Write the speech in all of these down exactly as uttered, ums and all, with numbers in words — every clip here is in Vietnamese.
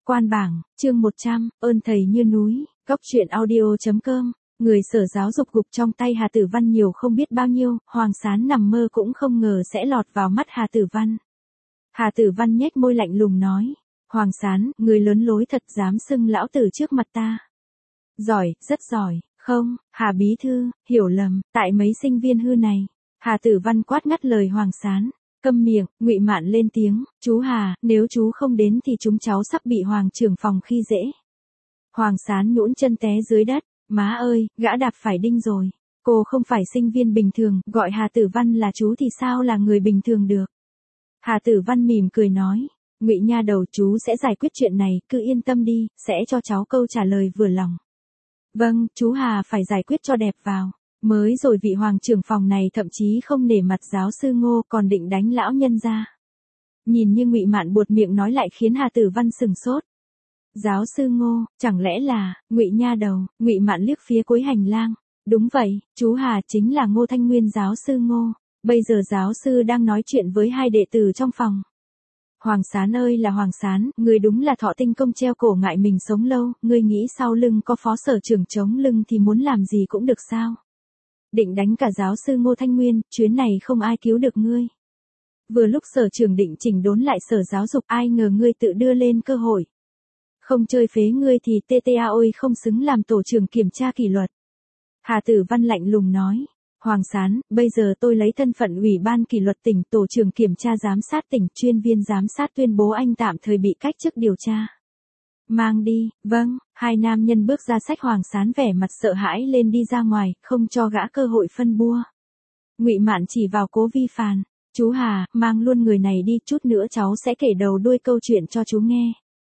Quan bảng, chương một trăm, ơn thầy như núi, góc truyện audio.com, người Sở Giáo dục gục trong tay Hà Tử Văn nhiều không biết bao nhiêu, Hoàng Sán nằm mơ cũng không ngờ sẽ lọt vào mắt Hà Tử Văn. Hà Tử Văn nhếch môi lạnh lùng nói, Hoàng Sán, người lớn lối thật dám xưng lão tử trước mặt ta. Giỏi, rất giỏi, không, Hà Bí Thư, hiểu lầm, tại mấy sinh viên hư này. Hà Tử Văn quát ngắt lời Hoàng Sán. Câm miệng, Ngụy Mạn lên tiếng, chú Hà, nếu chú không đến thì chúng cháu sắp bị Hoàng trưởng phòng khi dễ. Hoàng Sán nhũn chân té dưới đất, má ơi, gã đạp phải đinh rồi. Cô không phải sinh viên bình thường, gọi Hà Tử Văn là chú thì sao là người bình thường được. Hà Tử Văn mỉm cười nói, Ngụy nha đầu, chú sẽ giải quyết chuyện này, cứ yên tâm đi, sẽ cho cháu câu trả lời vừa lòng. Vâng, chú Hà phải giải quyết cho đẹp vào. Mới rồi vị Hoàng trưởng phòng này thậm chí không nể mặt giáo sư Ngô còn định đánh lão nhân ra. Nhìn như Ngụy Mạn buột miệng nói lại khiến Hà Tử Văn sừng sốt. Giáo sư Ngô, chẳng lẽ là, Ngụy nha đầu, Ngụy Mạn liếc phía cuối hành lang. Đúng vậy, chú Hà chính là Ngô Thanh Nguyên giáo sư Ngô, bây giờ giáo sư đang nói chuyện với hai đệ tử trong phòng. Hoàng Sán ơi là Hoàng Sán, ngươi đúng là thọ tinh công treo cổ ngại mình sống lâu, ngươi nghĩ sau lưng có phó sở trưởng chống lưng thì muốn làm gì cũng được sao? Định đánh cả giáo sư Ngô Thanh Nguyên, chuyến này không ai cứu được ngươi. Vừa lúc sở trưởng định chỉnh đốn lại sở giáo dục, ai ngờ ngươi tự đưa lên cơ hội. Không chơi phế ngươi thì tê tê a ôi không xứng làm tổ trưởng kiểm tra kỷ luật. Hà Tử Văn lạnh lùng nói, Hoàng Sán, bây giờ tôi lấy thân phận ủy ban kỷ luật tỉnh, tổ trưởng kiểm tra giám sát tỉnh, chuyên viên giám sát tuyên bố anh tạm thời bị cách chức điều tra. Mang đi, vâng, hai nam nhân bước ra xách Hoàng Sán vẻ mặt sợ hãi lên đi ra ngoài, không cho gã cơ hội phân bua. Ngụy Mạn chỉ vào Cố Vi Phàn, chú Hà, mang luôn người này đi, chút nữa cháu sẽ kể đầu đuôi câu chuyện cho chú nghe.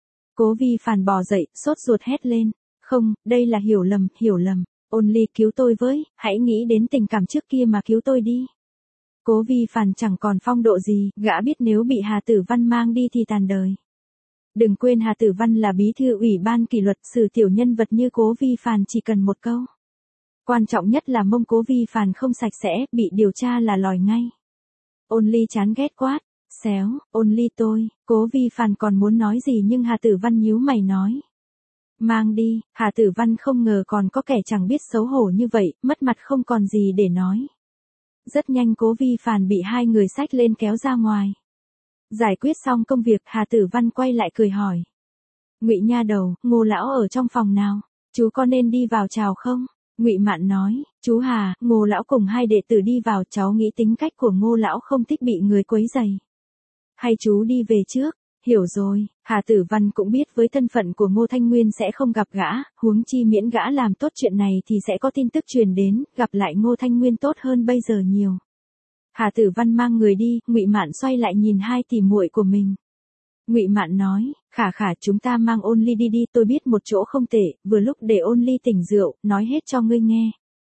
Cố Vi Phàn bò dậy, sốt ruột hét lên, không, đây là hiểu lầm, hiểu lầm, Only cứu tôi với, hãy nghĩ đến tình cảm trước kia mà cứu tôi đi. Cố Vi Phàn chẳng còn phong độ gì, gã biết nếu bị Hà Tử Văn mang đi thì tàn đời. Đừng quên Hà Tử Văn là bí thư ủy ban kỷ luật, xử tiểu nhân vật như Cố Vi Phàn chỉ cần một câu. Quan trọng nhất là mông Cố Vi Phàn không sạch sẽ, bị điều tra là lòi ngay. Only chán ghét quát, xéo, Only tôi, Cố Vi Phàn còn muốn nói gì nhưng Hà Tử Văn nhíu mày nói. Mang đi, Hà Tử Văn không ngờ còn có kẻ chẳng biết xấu hổ như vậy, mất mặt không còn gì để nói. Rất nhanh Cố Vi Phàn bị hai người xách lên kéo ra ngoài. Giải quyết xong công việc, Hà Tử Văn quay lại cười hỏi. Ngụy nha đầu, Ngô lão ở trong phòng nào? Chú có nên đi vào chào không? Ngụy Mạn nói, chú Hà, Ngô lão cùng hai đệ tử đi vào, cháu nghĩ tính cách của Ngô lão không thích bị người quấy rầy. Hay chú đi về trước? Hiểu rồi, Hà Tử Văn cũng biết với thân phận của Ngô Thanh Nguyên sẽ không gặp gã, huống chi miễn gã làm tốt chuyện này thì sẽ có tin tức truyền đến, gặp lại Ngô Thanh Nguyên tốt hơn bây giờ nhiều. Hà Tử Văn mang người đi, Ngụy Mạn xoay lại nhìn hai tỷ muội của mình. Ngụy Mạn nói, khả khả chúng ta mang Only đi đi, tôi biết một chỗ không tệ, vừa lúc để Only tỉnh rượu, nói hết cho ngươi nghe.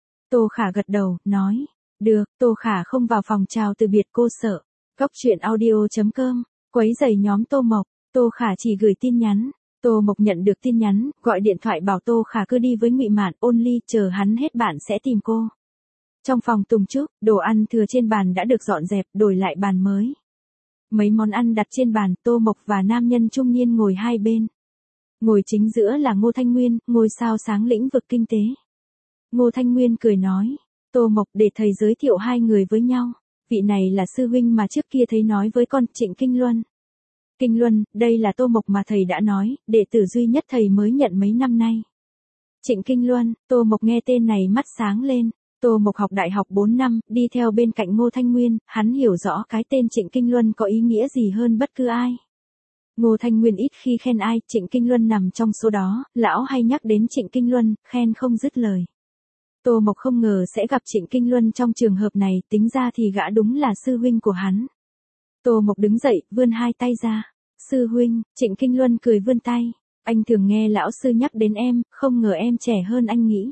Tô Khả gật đầu, nói, được, Tô Khả không vào phòng chào từ biệt cô sợ. Góc truyện audio.com, quấy giày nhóm Tô Mộc, Tô Khả chỉ gửi tin nhắn. Tô Mộc nhận được tin nhắn, gọi điện thoại bảo Tô Khả cứ đi với Ngụy Mạn, Only, chờ hắn hết bạn sẽ tìm cô. Trong phòng Tùng Trúc, đồ ăn thừa trên bàn đã được dọn dẹp, đổi lại bàn mới. Mấy món ăn đặt trên bàn, Tô Mộc và nam nhân trung niên ngồi hai bên. Ngồi chính giữa là Ngô Thanh Nguyên, ngôi sao sáng lĩnh vực kinh tế. Ngô Thanh Nguyên cười nói, Tô Mộc, để thầy giới thiệu hai người với nhau. Vị này là sư huynh mà trước kia thấy nói với con, Trịnh Kinh Luân. Kinh Luân, đây là Tô Mộc mà thầy đã nói, đệ tử duy nhất thầy mới nhận mấy năm nay. Trịnh Kinh Luân, Tô Mộc nghe tên này mắt sáng lên. Tô Mộc học đại học bốn năm, đi theo bên cạnh Ngô Thanh Nguyên, hắn hiểu rõ cái tên Trịnh Kinh Luân có ý nghĩa gì hơn bất cứ ai. Ngô Thanh Nguyên ít khi khen ai, Trịnh Kinh Luân nằm trong số đó, lão hay nhắc đến Trịnh Kinh Luân, khen không dứt lời. Tô Mộc không ngờ sẽ gặp Trịnh Kinh Luân trong trường hợp này, tính ra thì gã đúng là sư huynh của hắn. Tô Mộc đứng dậy, vươn hai tay ra. Sư huynh, Trịnh Kinh Luân cười vươn tay. Anh thường nghe lão sư nhắc đến em, không ngờ em trẻ hơn anh nghĩ.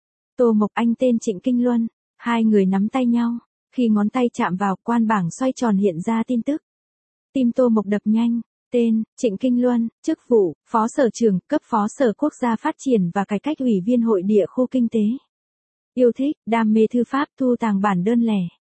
Tô Mộc, anh tên Trịnh Kinh Luân. Hai người nắm tay nhau. Khi ngón tay chạm vào, quan bảng xoay tròn hiện ra tin tức. Tim Tô Mộc đập nhanh. Tên, Trịnh Kinh Luân, chức vụ, Phó Sở trưởng, cấp Phó Sở Quốc gia Phát triển và Cải cách Ủy viên Hội địa khu Kinh tế. Yêu thích, đam mê thư pháp, thu tàng bản đơn lẻ.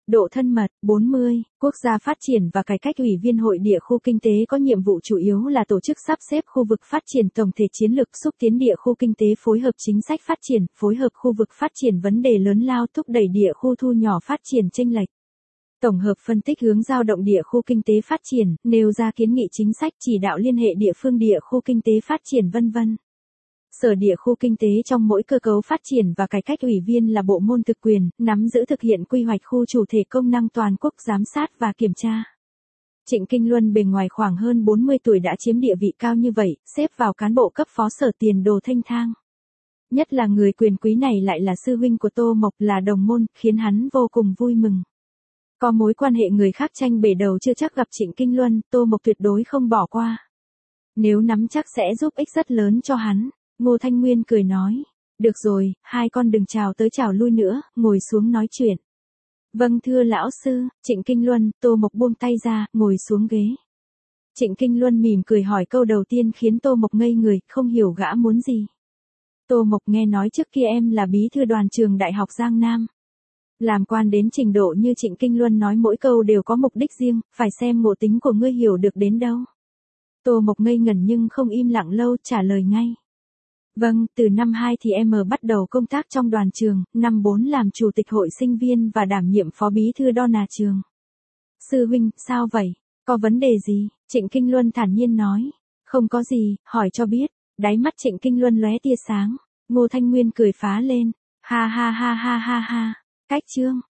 Độ thân mật, bốn mươi, Quốc gia phát triển và cải cách Ủy viên Hội địa khu kinh tế có nhiệm vụ chủ yếu là tổ chức sắp xếp khu vực phát triển tổng thể chiến lược xúc tiến địa khu kinh tế phối hợp chính sách phát triển, phối hợp khu vực phát triển vấn đề lớn lao thúc đẩy địa khu thu nhỏ phát triển chênh lệch. Tổng hợp phân tích hướng dao động địa khu kinh tế phát triển, nêu ra kiến nghị chính sách chỉ đạo liên hệ địa phương địa khu kinh tế phát triển vân vân. Sở địa khu kinh tế trong mỗi cơ cấu phát triển và cải cách ủy viên là bộ môn thực quyền, nắm giữ thực hiện quy hoạch khu chủ thể công năng toàn quốc giám sát và kiểm tra. Trịnh Kinh Luân bề ngoài khoảng hơn bốn mươi tuổi đã chiếm địa vị cao như vậy, xếp vào cán bộ cấp phó sở tiền đồ thanh thang. Nhất là người quyền quý này lại là sư huynh của Tô Mộc là đồng môn, khiến hắn vô cùng vui mừng. Có mối quan hệ người khác tranh bể đầu chưa chắc gặp Trịnh Kinh Luân, Tô Mộc tuyệt đối không bỏ qua. Nếu nắm chắc sẽ giúp ích rất lớn cho hắn. Ngô Thanh Nguyên cười nói, được rồi, hai con đừng chào tới chào lui nữa, ngồi xuống nói chuyện. Vâng thưa lão sư, Trịnh Kinh Luân, Tô Mộc buông tay ra, ngồi xuống ghế. Trịnh Kinh Luân mỉm cười hỏi câu đầu tiên khiến Tô Mộc ngây người, không hiểu gã muốn gì. Tô Mộc nghe nói trước kia em là bí thư đoàn trường Đại học Giang Nam. Làm quan đến trình độ như Trịnh Kinh Luân nói mỗi câu đều có mục đích riêng, phải xem ngộ tính của ngươi hiểu được đến đâu. Tô Mộc ngây ngẩn nhưng không im lặng lâu, trả lời ngay. Vâng, từ năm hai thì em bắt đầu công tác trong đoàn trường, năm bốn làm chủ tịch hội sinh viên và đảm nhiệm phó bí thư đo nà trường. Sư huynh, sao vậy? Có vấn đề gì? Trịnh Kinh Luân thản nhiên nói. Không có gì, hỏi cho biết. Đáy mắt Trịnh Kinh Luân lóe tia sáng. Ngô Thanh Nguyên cười phá lên. Ha ha ha ha ha ha. Cách chương.